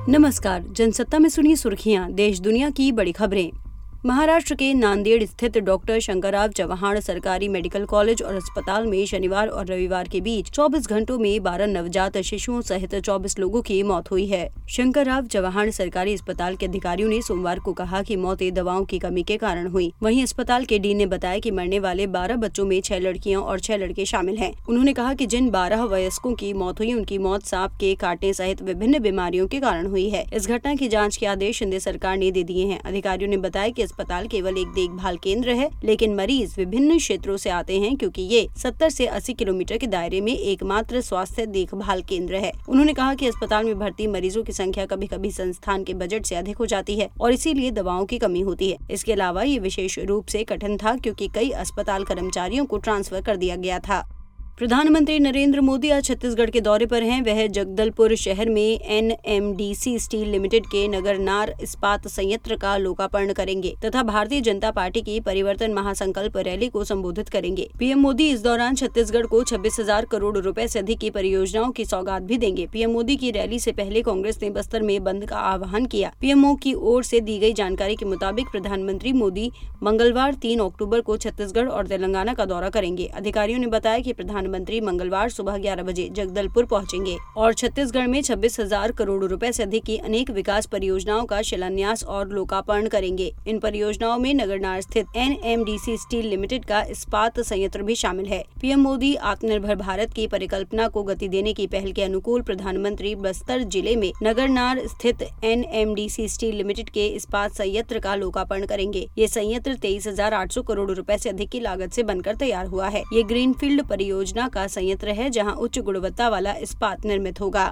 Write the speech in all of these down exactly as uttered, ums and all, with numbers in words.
नमस्कार, जनसत्ता में सुनिए सुर्खियां, देश दुनिया की बड़ी खबरें। महाराष्ट्र के नांदेड़ स्थित डॉक्टर शंकरराव चव्हाण सरकारी मेडिकल कॉलेज और अस्पताल में शनिवार और रविवार के बीच चौबीस घंटों में बारह नवजात शिशुओं सहित चौबीस लोगों की मौत हुई है। शंकरराव चव्हाण सरकारी अस्पताल के अधिकारियों ने सोमवार को कहा कि मौतें दवाओं की कमी के कारण हुई। वहीं अस्पताल के डीन ने बताया कि मरने वाले बारह बच्चों में छह लड़कियां और छह लड़के शामिल हैं। उन्होंने कहा कि जिन बारह वयस्कों की मौत हुई, उनकी मौत सांप के काटने सहित विभिन्न बीमारियों के कारण हुई है। इस घटना की जाँच के आदेश शिंदे सरकार ने दे दिए हैं। अधिकारियों ने बताया कि अस्पताल केवल एक देखभाल केंद्र है, लेकिन मरीज विभिन्न क्षेत्रों से आते हैं क्योंकि ये सत्तर से अस्सी किलोमीटर के दायरे में एकमात्र स्वास्थ्य देखभाल केंद्र है। उन्होंने कहा कि अस्पताल में भर्ती मरीजों की संख्या कभी कभी संस्थान के बजट से अधिक हो जाती है और इसीलिए दवाओं की कमी होती है। इसके अलावा ये विशेष रूप से कठिन था क्योंकि कई अस्पताल कर्मचारियों को ट्रांसफर कर दिया गया था। प्रधानमंत्री नरेंद्र मोदी आज छत्तीसगढ़ के दौरे पर हैं। वह जगदलपुर शहर में N M D C steel limited के नगरनार इस्पात संयंत्र का लोकार्पण करेंगे तथा भारतीय जनता पार्टी की परिवर्तन महासंकल्प रैली को संबोधित करेंगे। पीएम मोदी इस दौरान छत्तीसगढ़ को छब्बीस हजार करोड़ रुपए से अधिक की परियोजनाओं की सौगात भी देंगे। पीएम मोदी की रैली से पहले कांग्रेस ने बस्तर में बंद का आह्वान किया। पीएमओ की ओर से दी गई जानकारी के मुताबिक प्रधानमंत्री मोदी मंगलवार तीन अक्टूबर को छत्तीसगढ़ और तेलंगाना का दौरा करेंगे। अधिकारियों ने बताया कि प्रधानमंत्री मंगलवार सुबह ग्यारह बजे जगदलपुर पहुंचेंगे और छत्तीसगढ़ में छब्बीस हजार करोड़ रुपए से अधिक की अनेक विकास परियोजनाओं का शिलान्यास और लोकार्पण करेंगे। इन परियोजनाओं में नगरनार स्थित N M D C steel limited का इस्पात संयंत्र भी शामिल है। पीएम मोदी आत्मनिर्भर भारत की परिकल्पना को गति देने की पहल के अनुकूल प्रधानमंत्री बस्तर जिले में नगरनार स्थित N M D C steel limited के इस्पात संयंत्र का लोकार्पण करेंगे। ये संयंत्र तेईस हजार आठ सौ करोड़ रुपए से अधिक की लागत से बनकर तैयार हुआ है। ये ग्रीनफील्ड परियोजना का संयंत्र है जहां उच्च गुणवत्ता वाला इस्पात निर्मित होगा।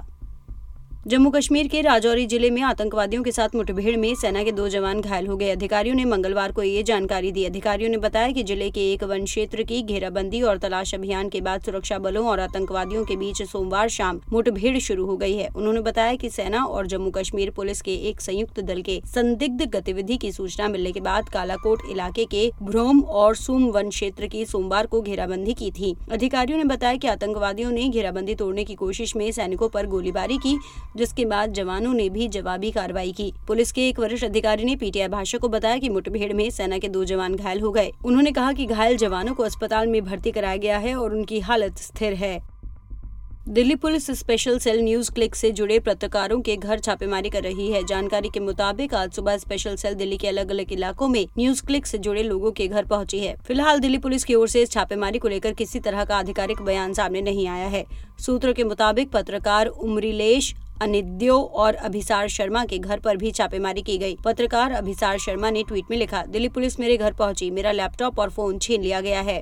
जम्मू कश्मीर के राजौरी जिले में आतंकवादियों के साथ मुठभेड़ में सेना के दो जवान घायल हो गए। अधिकारियों ने मंगलवार को ये जानकारी दी। अधिकारियों ने बताया कि जिले के एक वन क्षेत्र की घेराबंदी और तलाश अभियान के बाद सुरक्षा बलों और आतंकवादियों के बीच सोमवार शाम मुठभेड़ शुरू हो गई है। उन्होंने बताया कि सेना और जम्मू कश्मीर पुलिस के एक संयुक्त दल के संदिग्ध गतिविधि की सूचना मिलने के बाद कालाकोट इलाके के भ्रोम और सुम वन क्षेत्र की सोमवार को घेराबंदी की थी। अधिकारियों ने बताया कि आतंकवादियों ने घेराबंदी तोड़ने की कोशिश में सैनिकों पर गोलीबारी की, जिसके बाद जवानों ने भी जवाबी कार्रवाई की। पुलिस के एक वरिष्ठ अधिकारी ने पीटीआई भाषा को बताया कि मुठभेड़ में सेना के दो जवान घायल हो गए। उन्होंने कहा कि घायल जवानों को अस्पताल में भर्ती कराया गया है और उनकी हालत स्थिर है। Delhi police special cell news click से जुड़े पत्रकारों के घर छापेमारी कर रही है। जानकारी के मुताबिक आज सुबह स्पेशल सेल दिल्ली के अलग अलग इलाकों में न्यूज क्लिक से जुड़े लोगों के घर पहुंची है। फिलहाल दिल्ली पुलिस की ओर से इस छापेमारी को लेकर किसी तरह का आधिकारिक बयान सामने नहीं आया है। सूत्रों के मुताबिक पत्रकार उमरीलेश अनिद्यो और अभिसार शर्मा के घर पर भी छापेमारी की गई। पत्रकार अभिसार शर्मा ने ट्वीट में लिखा, दिल्ली पुलिस मेरे घर पहुंची, मेरा लैपटॉप और फोन छीन लिया गया है।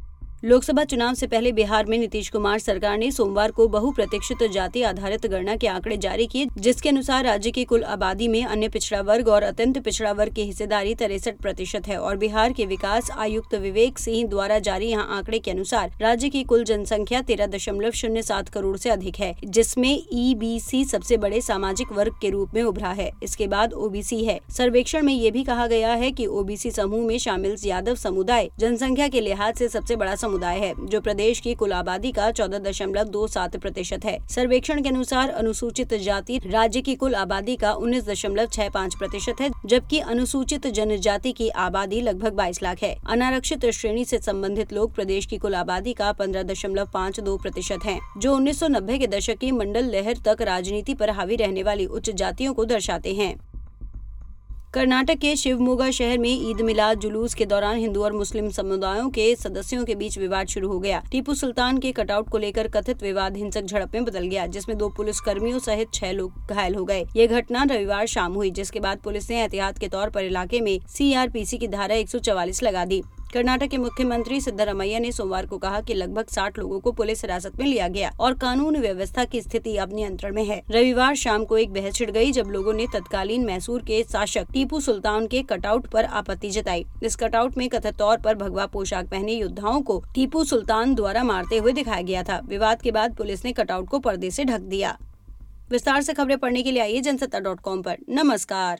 लोकसभा चुनाव से पहले बिहार में नीतीश कुमार सरकार ने सोमवार को बहुप्रतीक्षित जाति आधारित गणना के आंकड़े जारी किए, जिसके अनुसार राज्य की कुल आबादी में अन्य पिछड़ा वर्ग और अत्यंत पिछड़ा वर्ग की हिस्सेदारी तिरसठ प्रतिशत है। और बिहार के विकास आयुक्त विवेक सिंह द्वारा जारी यहाँ आंकड़े के अनुसार राज्य की कुल जनसंख्या तेरह दशमलव शून्य सात करोड़ से अधिक है, जिसमें ई बी सी सबसे बड़े सामाजिक वर्ग के रूप में उभरा है। इसके बाद ओ बी सी है। सर्वेक्षण में ये भी कहा गया है कि ओ बी सी समूह में शामिल यादव समुदाय जनसंख्या के लिहाज से सबसे बड़ा समुदाय है, जो प्रदेश की कुल आबादी का चौदह दशमलव दो सात प्रतिशत है। सर्वेक्षण के अनुसार अनुसूचित जाति राज्य की कुल आबादी का उन्नीस दशमलव छह पाँच प्रतिशत है, जबकि अनुसूचित जनजाति की आबादी लगभग बाईस लाख है। अनारक्षित श्रेणी से संबंधित लोग प्रदेश की कुल आबादी का पंद्रह दशमलव पाँच दो प्रतिशत है, जो उन्नीस सौ नब्बे के दशक की मंडल लहर तक राजनीति पर हावी रहने वाली उच्च जातियों को दर्शाते हैं। कर्नाटक के शिवमोगा शहर में ईद मिलाद जुलूस के दौरान हिंदू और मुस्लिम समुदायों के सदस्यों के बीच विवाद शुरू हो गया। टीपू सुल्तान के कटआउट को लेकर कथित विवाद हिंसक झड़प में बदल गया, जिसमें दो पुलिस कर्मियों सहित छह लोग घायल हो गए। ये घटना रविवार शाम हुई, जिसके बाद पुलिस ने एहतियात के तौर पर इलाके में सी आर पी सी की धारा एक सौ चवालीस लगा दी। कर्नाटक के मुख्यमंत्री सिद्धरामैया ने सोमवार को कहा कि लगभग साठ लोगों को पुलिस हिरासत में लिया गया और कानून व्यवस्था की स्थिति अब नियंत्रण में है। रविवार शाम को एक बहस छिड़ गई जब लोगों ने तत्कालीन मैसूर के शासक टीपू सुल्तान के कटआउट पर आपत्ति जताई। इस कटआउट में कथित तौर पर भगवा पोशाक पहने योद्धाओं को टीपू सुल्तान द्वारा मारते हुए दिखाया गया था। विवाद के बाद पुलिस ने कटआउट को पर्दे से ढक दिया। विस्तार से खबरें पढ़ने के लिए आइए जनसत्ता डॉट कॉम पर। नमस्कार।